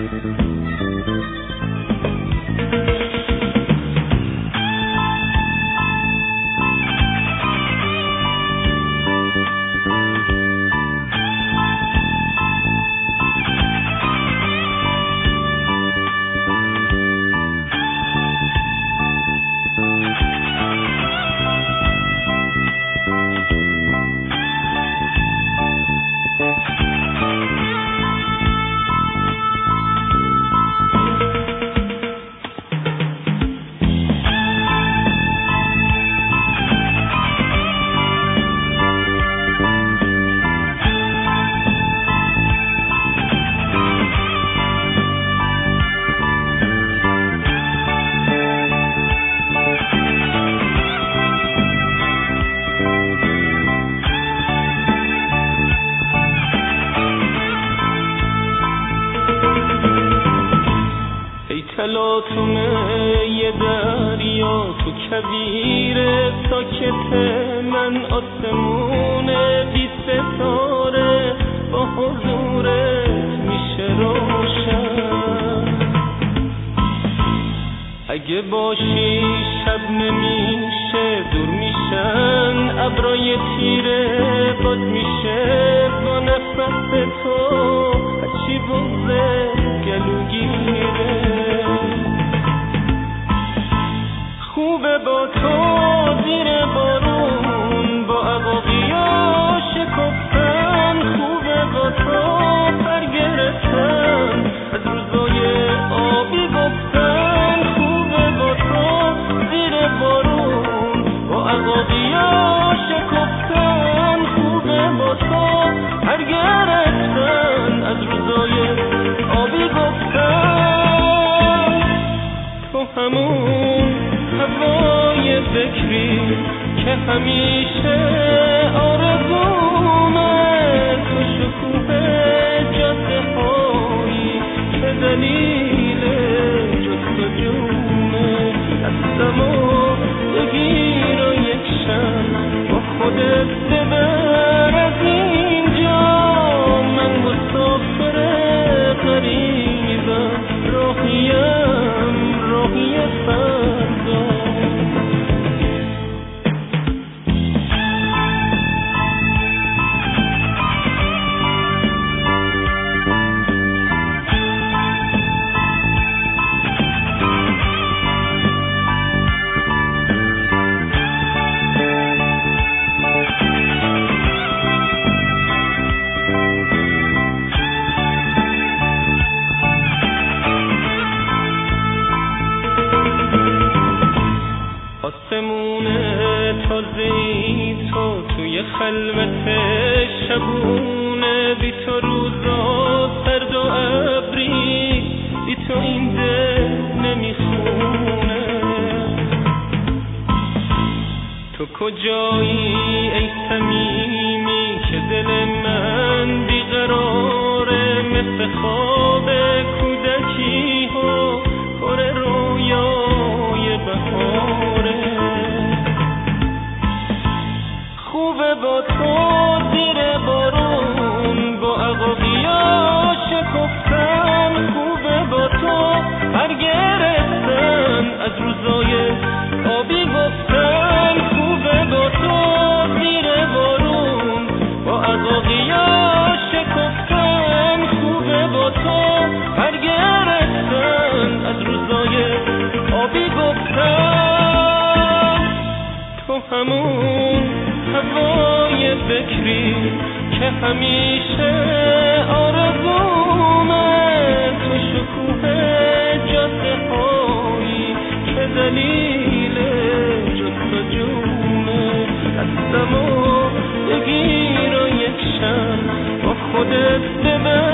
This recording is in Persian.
تلاطم یه دریا تو کویر ساکت من، آسمون بی ستاره با حضورت میشه روشن. اگه باشی شب نمیشه دور میشن ابرای تیره، باد میشه با نفس تو هرچی بغزه گلوگیره. خوبه با تو زیر بارون با عقاقیا شکفتن، خوبه با تو پر گرفتن از روزای آبی گفتن، خوبه با تو زیر بارون با عقاقیا شکفتن، خوبه با تو پر گرفتن از روزای آبی گفتن. تو همون هوای فکری که همیشه آرزومه، تو شکوه جاده هایی که دلیل جستجومه. دستمو بگیر و یک شب با خودت ببر از اینجا، من مسافر غریبم، راهی فردا. آسمون تازه‌ای تو توی خلوت شبونه، بی تو روزا سرد و ابری، بی تو این دل نمیخونه. تو کجایی ای صمیمی که دل من بیقراره، مثل خواب کودکی و پر رویای بهاره. خوبه با تو زیر بارون با عقاقیا شکفتن، خوبه با تو پر گرفتن از روزای آبی گفتن، خوبه با تو زیر بارون با عقاقیا شکفتن، خوبه با تو پر گرفتن از روزای آبی گفتن. تو همون هوای فکری که همیشه آرزومه، تو شکوه جاده هایی که دلیل جستجومه. دستمو بگیر و یک شب با خودت ببر